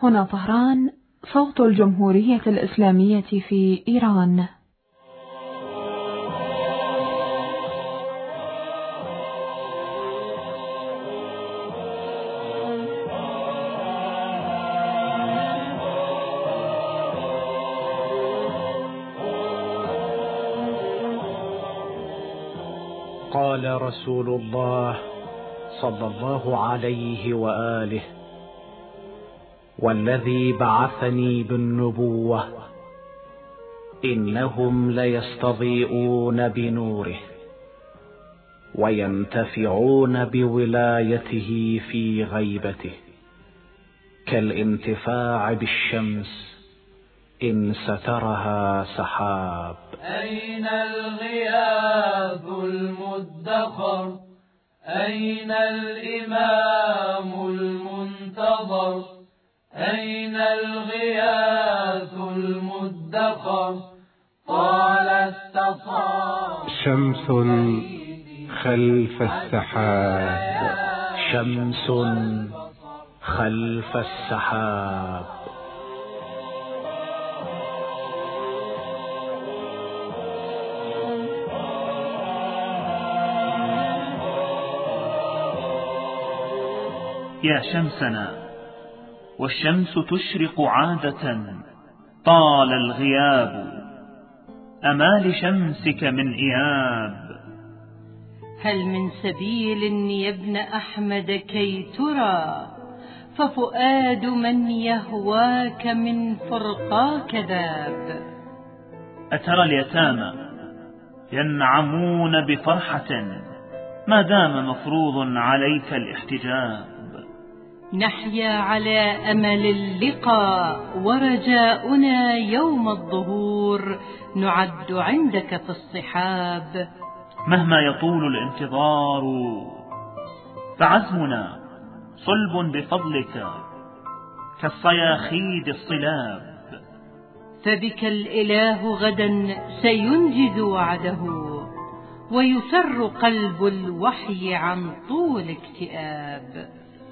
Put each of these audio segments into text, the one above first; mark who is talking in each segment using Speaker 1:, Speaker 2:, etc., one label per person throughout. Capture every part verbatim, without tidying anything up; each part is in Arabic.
Speaker 1: هنا طهران، صوت الجمهورية الإسلامية في إيران.
Speaker 2: قال رسول الله صلى الله عليه وآله: والذي بعثني بالنبوة إنهم ليستضيئون بنوره وينتفعون بولايته في غيبته كالانتفاع بالشمس إن سترها سحاب.
Speaker 3: أين الغياث المدخر؟ أين الإمام المنتظر؟ أين الغياث المدخر؟ طال استصاب
Speaker 4: شمس خلف السحاب،
Speaker 2: شمس خلف السحاب.
Speaker 5: يا شمسنا، والشمس تشرق عادة، طال الغياب، أما لشمسك من إياب.
Speaker 6: هل من سبيل يا ابن أحمد كي ترى، ففؤاد من يهواك من فرقاك ذاب.
Speaker 5: أترى اليتامى ينعمون بفرحة ما دام مفروض عليك الاحتجاب.
Speaker 6: نحيا على أمل اللقاء، ورجاؤنا يوم الظهور نعد عندك في الصحاب.
Speaker 5: مهما يطول الانتظار فعزمنا صلب بفضلك كالصياخيد الصلاب.
Speaker 6: فبك الإله غدا سينجز وعده، ويسر قلب الوحي عن طول اكتئاب.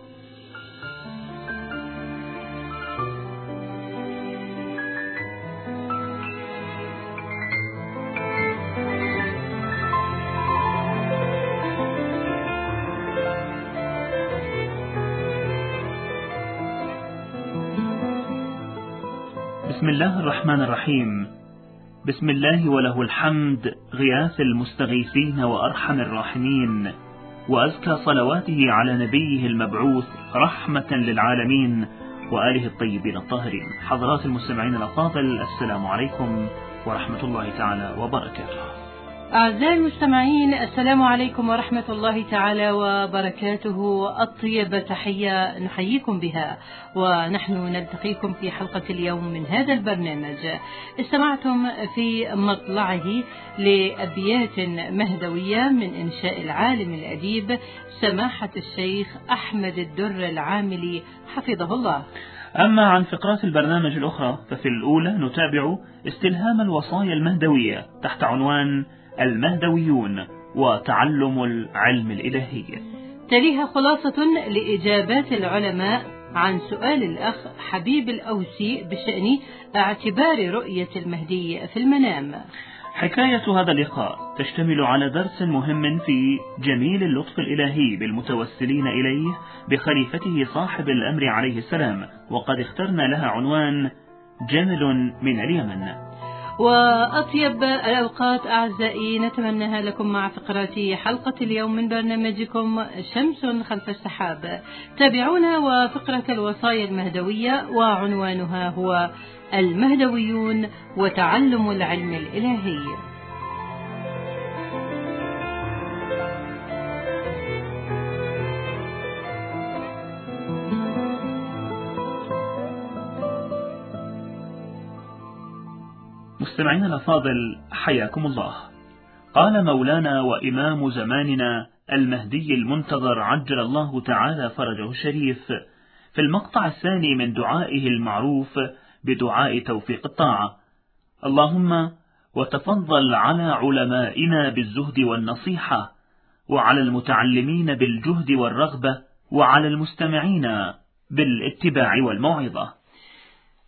Speaker 5: بسم الله الرحمن الرحيم. بسم الله وله الحمد، غياث المستغيثين وأرحم الراحمين، وأزكى صلواته على نبيه المبعوث رحمة للعالمين وآله الطيبين الطاهرين. حضرات المستمعين الأفاضل، السلام عليكم ورحمة الله تعالى وبركاته.
Speaker 6: أعزائي المستمعين، السلام عليكم ورحمة الله تعالى وبركاته. أطيب تحية نحييكم بها، ونحن نلتقيكم في حلقة اليوم من هذا البرنامج. استمعتم في مطلعه لأبيات مهدوية من إنشاء العالم الأديب سماحة الشيخ أحمد الدر العاملي حفظه الله.
Speaker 5: أما عن فقرات البرنامج الأخرى، ففي الأولى نتابع استلهام الوصايا المهدوية تحت عنوان المهدويون وتعلم العلم الإلهي.
Speaker 6: تليها خلاصة لإجابات العلماء عن سؤال الأخ حبيب الأوسي بشأن اعتبار رؤية المهدي في المنام.
Speaker 5: حكاية هذا اللقاء تشتمل على درس مهم في جميل اللطف الإلهي بالمتوسلين إليه بخليفته صاحب الأمر عليه السلام، وقد اخترنا لها عنوان جمل من اليمن.
Speaker 6: وأطيب الأوقات أعزائي نتمناها لكم مع فقرات حلقة اليوم من برنامجكم شمس خلف السحاب. تابعونا وفقرة الوصايا المهدوية، وعنوانها هو المهدويون وتعلم العلم الإلهي.
Speaker 5: مستمعين الأفاضل، حياكم الله. قال مولانا وإمام زماننا المهدي المنتظر عجل الله تعالى فرجه الشريف في المقطع الثاني من دعائه المعروف بدعاء توفيق الطاعة: اللهم وتفضل على علمائنا بالزهد والنصيحة، وعلى المتعلمين بالجهد والرغبة، وعلى المستمعين بالاتباع والموعظة.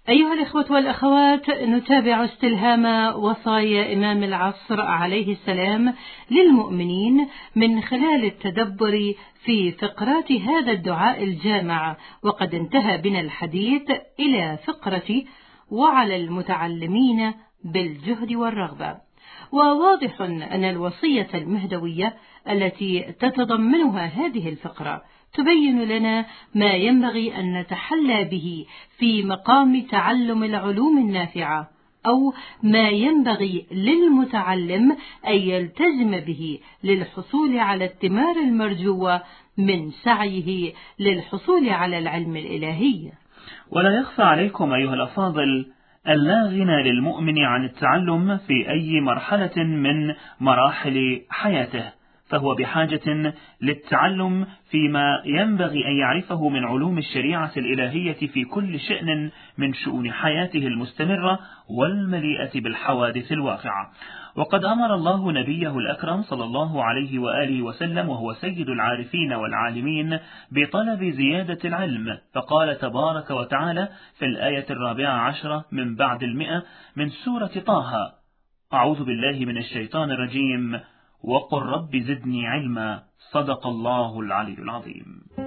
Speaker 6: أيها الإخوة والأخوات، نتابع استلهام وصايا إمام العصر عليه السلام للمؤمنين من خلال التدبر في فقرات هذا الدعاء الجامع، وقد انتهى بنا الحديث إلى فقرة وعلى المتعلمين بالجهد والرغبة. وواضح أن الوصية المهدوية التي تتضمنها هذه الفقرة تبين لنا ما ينبغي أن نتحلى به في مقام تعلم العلوم النافعة، أو ما ينبغي للمتعلم أن يلتزم به للحصول على الثمار المرجوة من سعيه للحصول على العلم الإلهي.
Speaker 5: ولا يخفى عليكم أيها الأفاضل ألا غنى للمؤمن عن التعلم في أي مرحلة من مراحل حياته، فهو بحاجة للتعلم فيما ينبغي أن يعرفه من علوم الشريعة الإلهية في كل شأن من شؤون حياته المستمرة والمليئة بالحوادث الواقعة. وقد أمر الله نبيه الأكرم صلى الله عليه وآله وسلم وهو سيد العارفين والعالمين بطلب زيادة العلم، فقال تبارك وتعالى في الآية الرابعة عشرة من بعد المئة من سورة طه: أعوذ بالله من الشيطان الرجيم، وقل رب زدني علما. صدق الله العلي العظيم.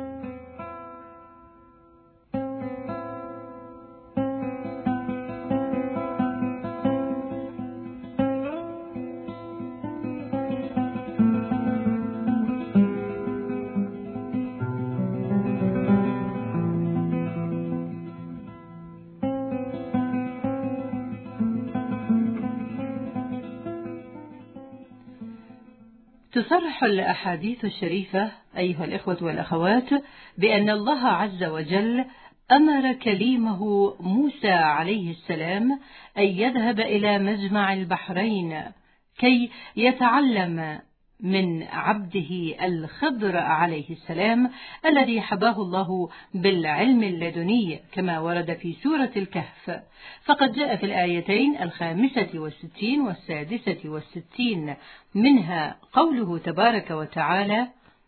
Speaker 6: تصرح الأحاديث الشريفة أيها الإخوة والأخوات بأن الله عز وجل أمر كليمه موسى عليه السلام أن يذهب إلى مجمع البحرين كي يتعلم من عبده الخضر عليه السلام الذي حباه الله بالعلم اللدني كما ورد في سورة الكهف. فقد جاء في الآيتين الخامسة والستين والسادسة والستين منها قوله تبارك وتعالى: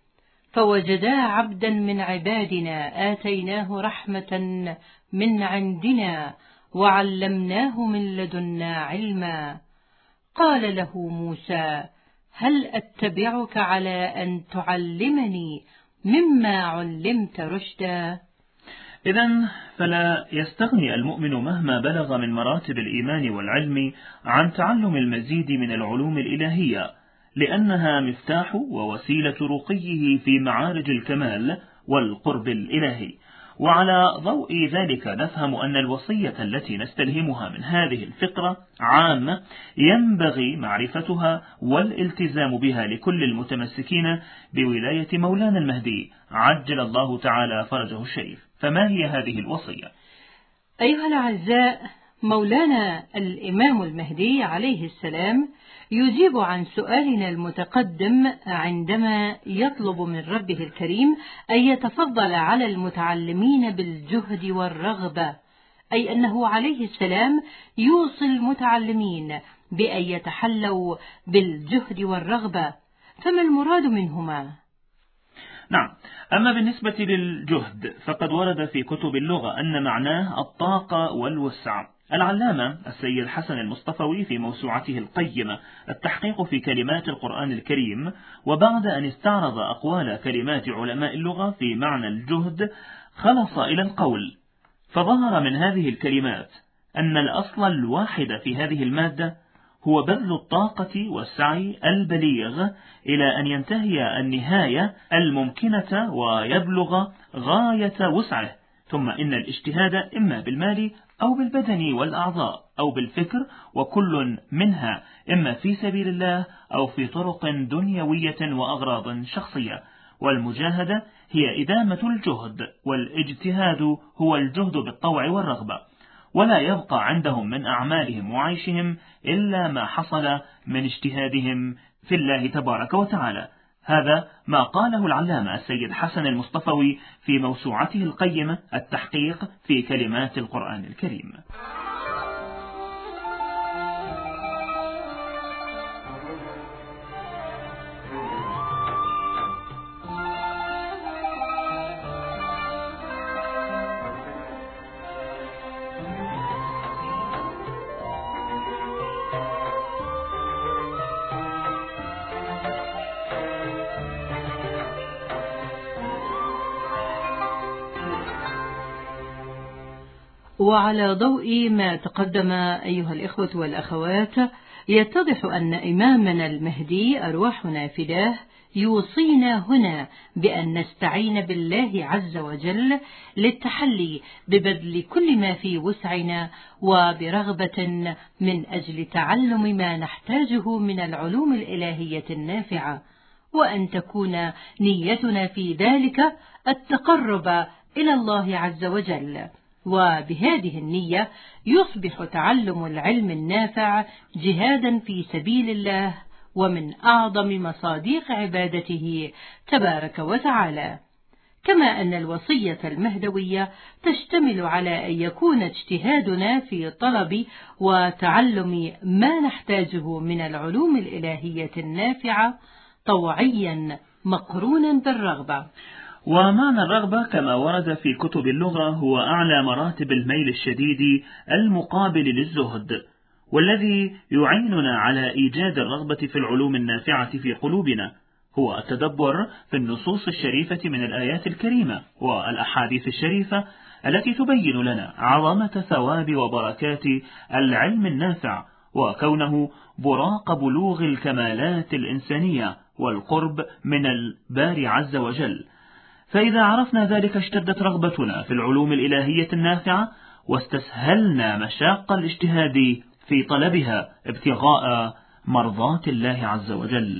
Speaker 6: فوجدا عبدا من عبادنا آتيناه رحمة من عندنا وعلمناه من لدنا علما. قال له موسى: هل أتبعك على أن تعلمني مما علمت رشدا؟
Speaker 5: إذن فلا يستغني المؤمن مهما بلغ من مراتب الإيمان والعلم عن تعلم المزيد من العلوم الإلهية، لأنها مفتاح ووسيلة رقيه في معارج الكمال والقرب الإلهي. وعلى ضوء ذلك نفهم أن الوصية التي نستلهمها من هذه الفقرة عامة ينبغي معرفتها والالتزام بها لكل المتمسكين بولاية مولانا المهدي عجل الله تعالى فرجه الشريف. فما هي هذه الوصية؟
Speaker 6: أيها الأعزاء، مولانا الإمام المهدي عليه السلام يجيب عن سؤالنا المتقدم عندما يطلب من ربه الكريم أن يتفضل على المتعلمين بالجهد والرغبة، أي أنه عليه السلام يوصي المتعلمين بأن يتحلوا بالجهد والرغبة، فما المراد منهما؟
Speaker 5: نعم، أما بالنسبة للجهد فقد ورد في كتب اللغة أن معناه الطاقة والوسع. العلامة السيد حسن المصطفوي في موسوعته القيمة التحقيق في كلمات القرآن الكريم، وبعد أن استعرض أقوال كلمات علماء اللغة في معنى الجهد، خلص إلى القول: فظهر من هذه الكلمات أن الأصل الواحد في هذه المادة هو بذل الطاقة والسعي البليغ إلى أن ينتهي النهاية الممكنة ويبلغ غاية وسعه، ثم إن الاجتهاد إما بالمال أو بالبدن والأعضاء أو بالفكر، وكل منها إما في سبيل الله أو في طرق دنيوية وأغراض شخصية. والمجاهدة هي إدامة الجهد، والاجتهاد هو الجهد بالطوع والرغبة، ولا يبقى عندهم من أعمالهم وعيشهم إلا ما حصل من اجتهادهم في الله تبارك وتعالى. هذا ما قاله العلامة السيد حسن المصطفوي في موسوعته القيمة التحقيق في كلمات القرآن الكريم.
Speaker 6: وعلى ضوء ما تقدم أيها الإخوة والأخوات، يتضح أن إمامنا المهدي أرواحنا فداه يوصينا هنا بأن نستعين بالله عز وجل للتحلي ببذل كل ما في وسعنا وبرغبة من أجل تعلم ما نحتاجه من العلوم الإلهية النافعة، وأن تكون نيتنا في ذلك التقرب إلى الله عز وجل. وبهذه النية يصبح تعلم العلم النافع جهادا في سبيل الله ومن أعظم مصاديق عبادته تبارك وتعالى. كما أن الوصية المهدوية تشتمل على أن يكون اجتهادنا في طلب وتعلم ما نحتاجه من العلوم الإلهية النافعة طوعيا مقرونا بالرغبة.
Speaker 5: ومعنى الرغبة كما ورد في كتب اللغة هو أعلى مراتب الميل الشديد المقابل للزهد، والذي يعيننا على إيجاد الرغبة في العلوم النافعة في قلوبنا هو التدبر في النصوص الشريفة من الآيات الكريمة والأحاديث الشريفة التي تبين لنا عظمة ثواب وبركات العلم النافع، وكونه براق بلوغ الكمالات الإنسانية والقرب من الباري عز وجل. فإذا عرفنا ذلك اشتدت رغبتنا في العلوم الإلهية النافعة، واستسهلنا مشاق الاجتهاد في طلبها ابتغاء مرضات الله عز وجل.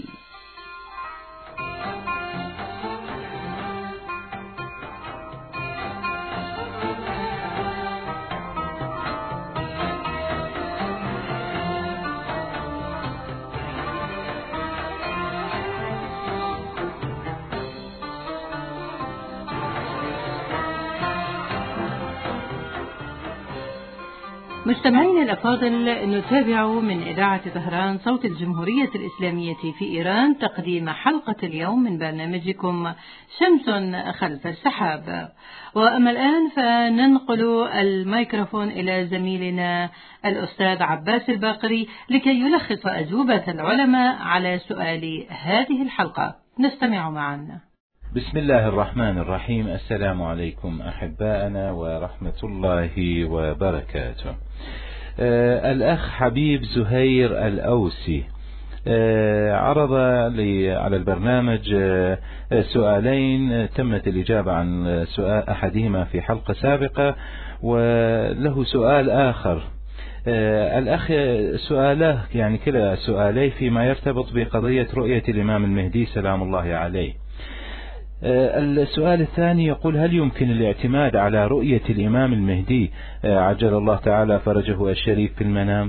Speaker 6: مستمعينا الأفاضل، نتابع من إذاعة طهران صوت الجمهورية الإسلامية في إيران تقديم حلقة اليوم من برنامجكم شمس خلف السحاب. وأما الآن فننقل الميكروفون إلى زميلنا الأستاذ عباس الباقري لكي يلخص أجوبة العلماء على سؤال هذه الحلقة. نستمع معا.
Speaker 7: بسم الله الرحمن الرحيم. السلام عليكم أحبائنا ورحمة الله وبركاته. آه الأخ حبيب زهير الأوسي آه عرض لي على البرنامج آه سؤالين تمت الإجابة عن سؤال أحدهما في حلقة سابقة، وله سؤال آخر. آه الأخ سؤاله يعني كلا سؤالي فيما يرتبط بقضية رؤية الإمام المهدي سلام الله عليه. السؤال الثاني يقول: هل يمكن الاعتماد على رؤية الإمام المهدي عجل الله تعالى فرجه الشريف في المنام؟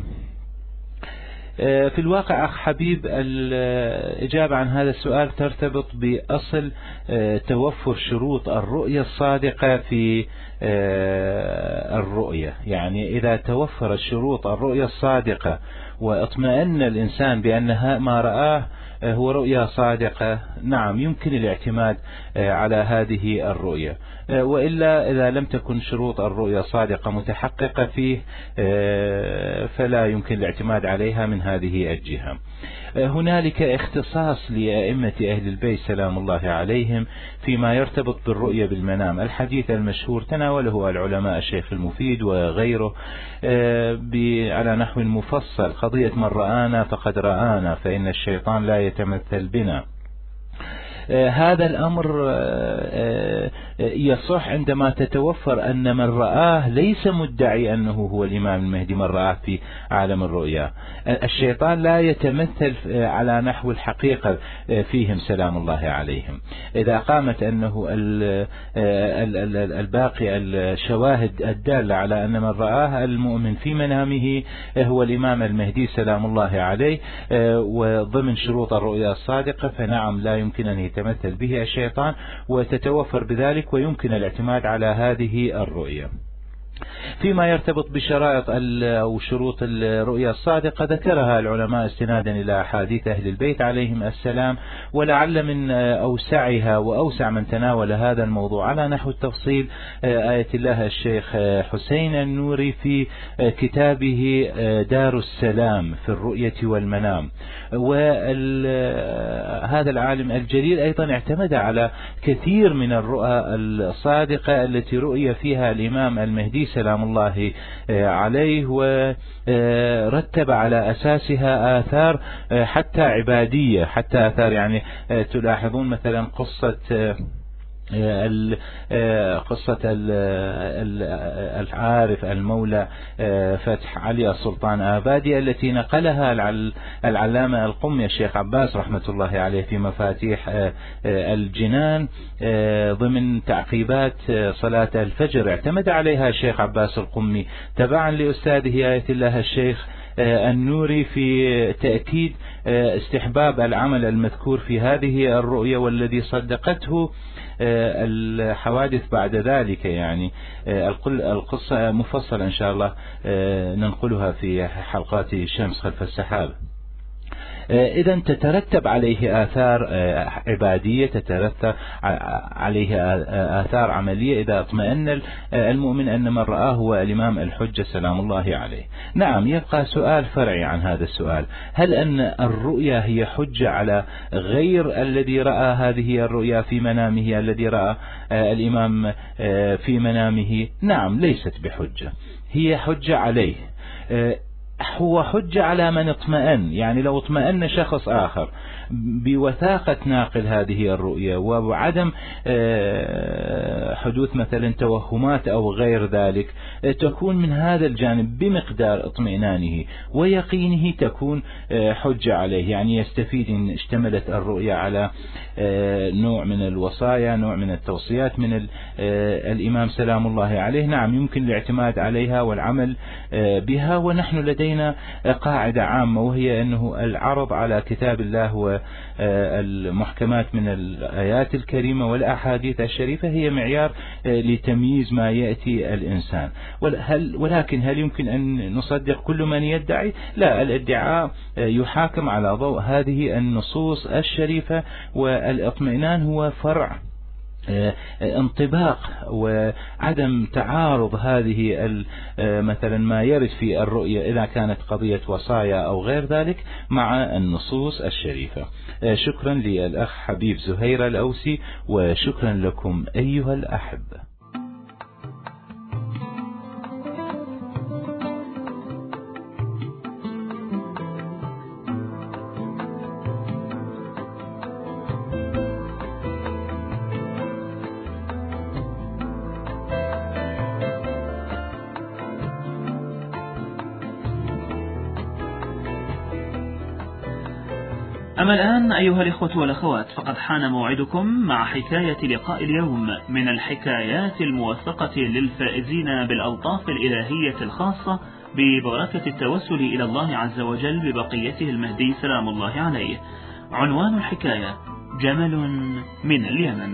Speaker 7: في الواقع أخ حبيب الإجابة عن هذا السؤال ترتبط بأصل توفر شروط الرؤية الصادقة في الرؤية. يعني إذا توفر الشروط الرؤية الصادقة واطمئن الإنسان بأن ما رآه هو رؤيا صادقة، نعم يمكن الاعتماد على هذه الرؤية. وإلا إذا لم تكن شروط الرؤيا صادقة متحققة فيه فلا يمكن الاعتماد عليها من هذه الجهة. هنالك اختصاص لأئمة أهل البيت سلام الله عليهم فيما يرتبط بالرؤية بالمنام. الحديث المشهور تناوله العلماء الشيخ المفيد وغيره على نحو مفصل: قضية من رآنا فقد رآنا فإن الشيطان لا يتمثل بنا. هذا الأمر يصح عندما تتوفر أن من رآه ليس مدعي أنه هو الإمام المهدي، من رآه في عالم الرؤيا. الشيطان لا يتمثل على نحو الحقيقة فيهم سلام الله عليهم. إذا قامت أنه الباقي الشواهد الدالة على أن من رآه المؤمن في منامه هو الإمام المهدي سلام الله عليه وضمن شروط الرؤيا الصادقة، فنعم لا يمكن أن يتمثل به الشيطان، وتتوفر بذلك ويمكن الاعتماد على هذه الرؤية. فيما يرتبط بشرائط أو شروط الرؤيا الصادقة ذكرها العلماء استنادا إلى أحاديث أهل البيت عليهم السلام، ولعل من أوسعها وأوسع من تناول هذا الموضوع على نحو التفصيل آية الله الشيخ حسين النوري في كتابه دار السلام في الرؤية والمنام. وهذا العالم الجليل أيضا اعتمد على كثير من الرؤى الصادقة التي رؤي فيها الإمام المهدي سلام الله عليه، ورتب على أساسها آثار حتى عبادية، حتى آثار يعني تلاحظون مثلا قصة قصة العارف المولى فتح علي السلطان آبادي التي نقلها العلامة القمي الشيخ عباس رحمة الله عليه في مفاتيح الجنان ضمن تعقيبات صلاة الفجر. اعتمد عليها الشيخ عباس القمي تبعا لأستاذه آية الله الشيخ النوري في تأكيد استحباب العمل المذكور في هذه الرؤية، والذي صدقته الحوادث بعد ذلك. يعني القصة مفصلة إن شاء الله ننقلها في حلقات شمس خلف السحاب. إذا تترتب عليه آثار عبادية، تترتب عليه آثار عملية إذا اطمئن المؤمن أن من رآه هو الإمام الحجة سلام الله عليه. نعم، يبقى سؤال فرعي عن هذا السؤال: هل أن الرؤيا هي حجة على غير الذي رأى هذه الرؤيا في منامه، الذي رأى الإمام في منامه؟ نعم، ليست بحجة، هي حجة عليه. هو حجة على من اطمئن، يعني لو اطمئن شخص آخر بوثاقة ناقل هذه الرؤية وعدم حدوث مثلا توهمات أو غير ذلك، تكون من هذا الجانب بمقدار اطمئنانه ويقينه تكون حجة عليه. يعني يستفيد إن اشتملت الرؤية على نوع من الوصايا، نوع من التوصيات من الإمام سلام الله عليه. نعم، يمكن الاعتماد عليها والعمل بها. ونحن لدينا قاعدة عامة، وهي أنه العرض على كتاب الله والمحكمات من الآيات الكريمة والأحاديث الشريفة هي معيار لتمييز ما يأتي الإنسان. ولكن هل يمكن أن نصدق كل من يدعي؟ لا، الادعاء يحاكم على ضوء هذه النصوص الشريفة، والاطمئنان هو فرع انطباق وعدم تعارض هذه مثلا ما يرد في الرؤية إذا كانت قضية وصايا أو غير ذلك مع النصوص الشريفة. شكرا للأخ حبيب زهير الأوسي، وشكرا لكم أيها الأحبة.
Speaker 5: أما الآن أيها الإخوة والأخوات، فقد حان موعدكم مع حكاية لقاء اليوم من الحكايات الموثقة للفائزين بالألطاف الإلهية الخاصة ببركة التوسل إلى الله عز وجل ببقيته المهدي سلام الله عليه. عنوان الحكاية: جمل من اليمن.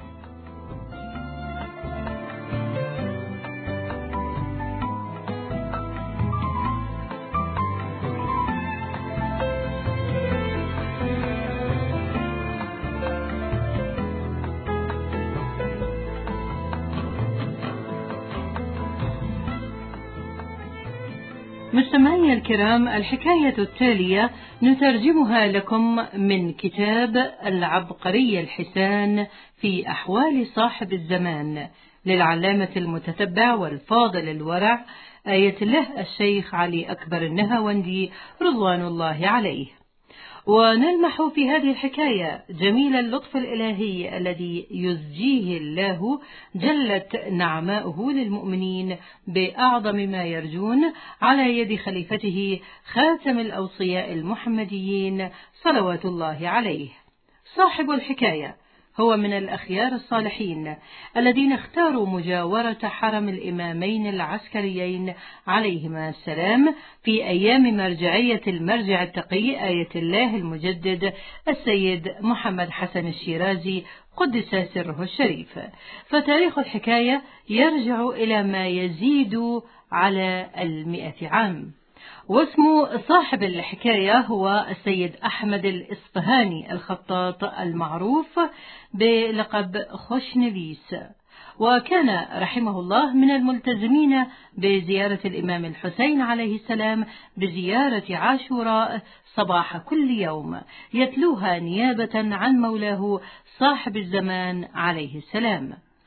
Speaker 6: مستمعي الكرام، الحكاية التالية نترجمها لكم من كتاب العبقري الحسان في أحوال صاحب الزمان للعلامة المتتبع والفاضل الورع آية الله الشيخ علي أكبر النهاوندي رضوان الله عليه. ونلمح في هذه الحكاية جميل اللطف الإلهي الذي يزجيه الله جلت نعماؤه للمؤمنين بأعظم ما يرجون على يد خليفته خاتم الأوصياء المحمديين صلوات الله عليه. صاحب الحكاية هو من الأخيار الصالحين الذين اختاروا مجاورة حرم الإمامين العسكريين عليهما السلام في أيام مرجعية المرجع التقي آية الله المجدد السيد محمد حسن الشيرازي قدس سره الشريف. فتاريخ الحكاية يرجع إلى ما يزيد على المئة عام. واسم صاحب الحكاية هو السيد أحمد الإصفهاني الخطاط المعروف بلقب خشنفيس، وكان رحمه الله من الملتزمين بزيارة الإمام الحسين عليه السلام بزيارة عاشوراء صباح كل يوم يتلوها نيابة عن مولاه صاحب الزمان عليه السلام.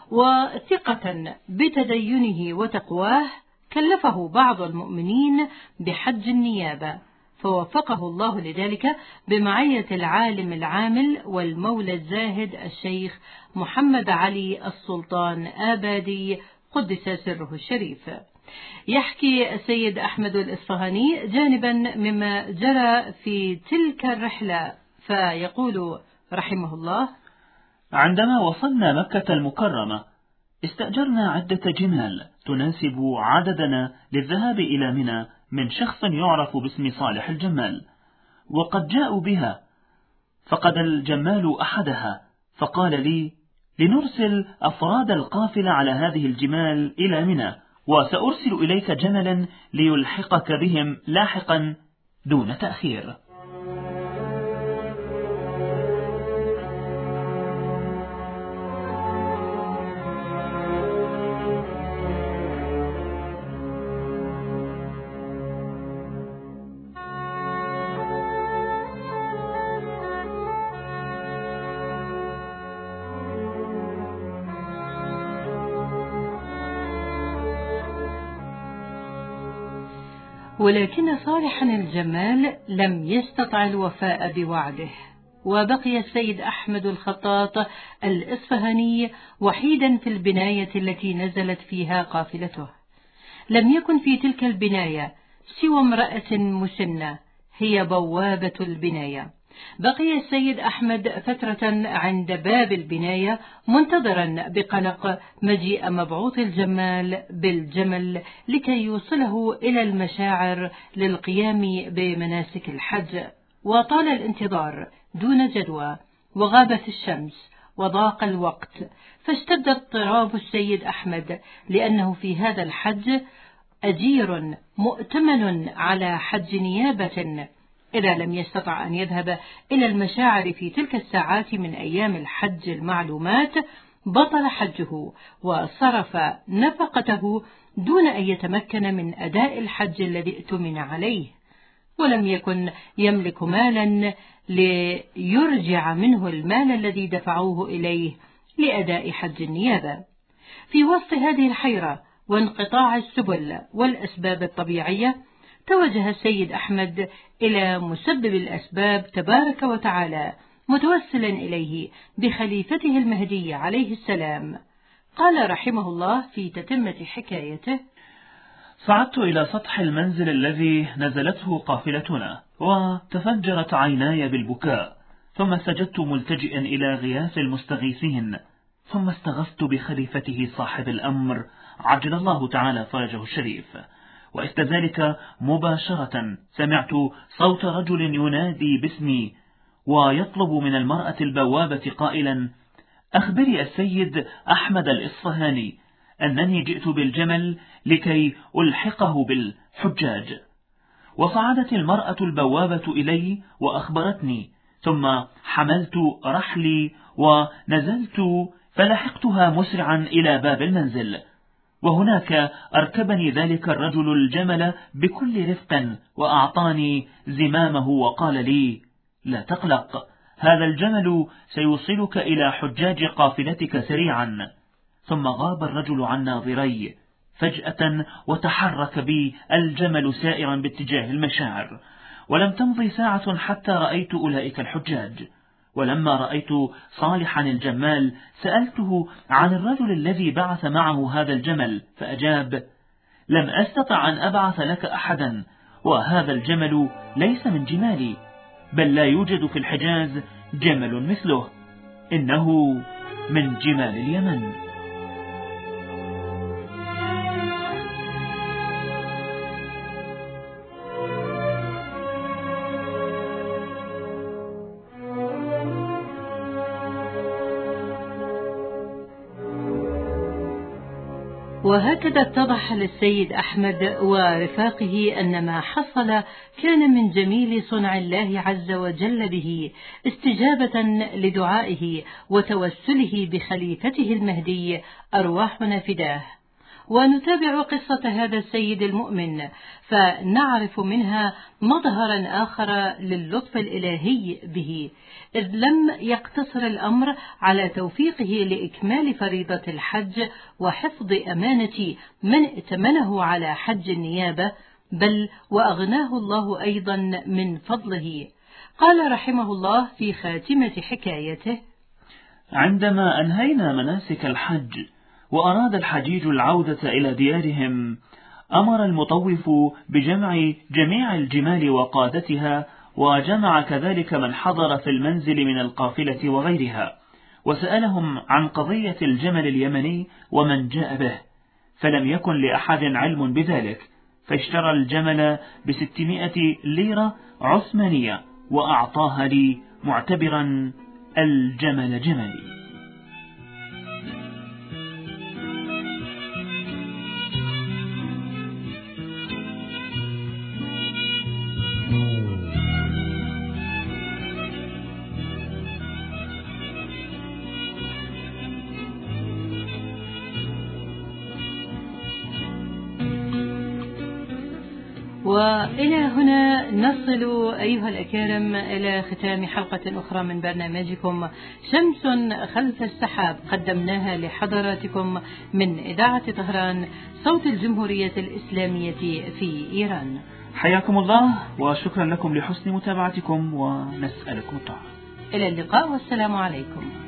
Speaker 6: وثقة بتدينه وتقواه كلفه بعض المؤمنين بحج النيابة، فوفقه الله لذلك بمعية العالم العامل والمولى الزاهد الشيخ محمد علي السلطان آبادي قدس سره الشريف. يحكي السيد أحمد الإصفهاني جانبا مما جرى في تلك الرحلة فيقول رحمه الله:
Speaker 5: عندما وصلنا مكة المكرمة استأجرنا عدة جمال تناسب عددنا للذهاب إلى منى من شخص يعرف باسم صالح الجمال، وقد جاءوا بها، فقد الجمال أحدها فقال لي: لنرسل أفراد القافلة على هذه الجمال إلى منى، وسأرسل إليك جملا ليلحقك بهم لاحقا دون تأخير.
Speaker 6: ولكن صالحا الجمال لم يستطع الوفاء بوعده، وبقي السيد أحمد الخطاط الإصفهاني وحيدا في البناية التي نزلت فيها قافلته. لم يكن في تلك البناية سوى امرأة مسنة هي بوابة البناية. بقي السيد أحمد فترة عند باب البناية منتظرا بقلق مجيء مبعوث الجمال بالجمل لكي يوصله إلى المشاعر للقيام بمناسك الحج. وطال الانتظار دون جدوى، وغابت الشمس وضاق الوقت، فاشتد اضطراب السيد أحمد لأنه في هذا الحج أجير مؤتمن على حج نيابة. إذا لم يستطع أن يذهب إلى المشاعر في تلك الساعات من أيام الحج المعلومات بطل حجه وصرف نفقته دون أن يتمكن من أداء الحج الذي ائتمن عليه، ولم يكن يملك مالا ليرجع منه المال الذي دفعوه إليه لأداء حج النيابة. في وسط هذه الحيرة وانقطاع السبل والأسباب الطبيعية توجه السيد أحمد إلى مسبب الأسباب تبارك وتعالى متوسلا إليه بخليفته المهدي عليه السلام. قال رحمه الله في تتمة حكايته:
Speaker 5: صعدت إلى سطح المنزل الذي نزلته قافلتنا وتفجرت عيناي بالبكاء، ثم سجدت ملتجئا إلى غياث المستغيثين، ثم استغثت بخليفته صاحب الأمر عجل الله تعالى فرجه الشريف. وإثر ذلك مباشرة سمعت صوت رجل ينادي باسمي ويطلب من المرأة البوابة قائلا: أخبري السيد أحمد الإصفهاني أنني جئت بالجمل لكي ألحقه بالحجاج. وصعدت المرأة البوابة إلي وأخبرتني، ثم حملت رحلي ونزلت فلحقتها مسرعا إلى باب المنزل، وهناك أركبني ذلك الرجل الجمل بكل رفق وأعطاني زمامه وقال لي: لا تقلق، هذا الجمل سيوصلك إلى حجاج قافلتك سريعا. ثم غاب الرجل عن ناظري فجأة وتحرك بي الجمل سائرا باتجاه المشاعر، ولم تمضي ساعة حتى رأيت أولئك الحجاج. ولما رأيت صالحا الجمال سألته عن الرجل الذي بعث معه هذا الجمل، فأجاب: لم أستطع أن أبعث لك أحدا، وهذا الجمل ليس من جمالي، بل لا يوجد في الحجاز جمل مثله، إنه من جمال اليمن.
Speaker 6: وهكذا اتضح للسيد أحمد ورفاقه أن ما حصل كان من جميل صنع الله عز وجل به، استجابة لدعائه وتوسله بخليفته المهدي أرواحنا فداه. ونتابع قصة هذا السيد المؤمن فنعرف منها مظهرا آخر للطف الإلهي به، إذ لم يقتصر الأمر على توفيقه لإكمال فريضة الحج وحفظ أمانة من ائتمنه على حج النيابة، بل وأغناه الله أيضا من فضله. قال رحمه الله في خاتمة حكايته:
Speaker 5: عندما أنهينا مناسك الحج وأراد الحجيج العودة إلى ديارهم، أمر المطوف بجمع جميع الجمال وقادتها، وجمع كذلك من حضر في المنزل من القافلة وغيرها، وسألهم عن قضية الجمل اليمني ومن جاء به، فلم يكن لأحد علم بذلك، فاشترى الجمل بستمائة ليرة عثمانية وأعطاها لي معتبرا الجمل جملي.
Speaker 6: وإلى هنا نصل أيها الأكارم إلى ختام حلقة أخرى من برنامجكم شمس خلف السحاب، قدمناها لحضراتكم من إذاعة طهران صوت الجمهورية الإسلامية في إيران.
Speaker 5: حياكم الله وشكرا لكم لحسن متابعتكم، ونسألكم الطاعة.
Speaker 6: إلى اللقاء والسلام عليكم.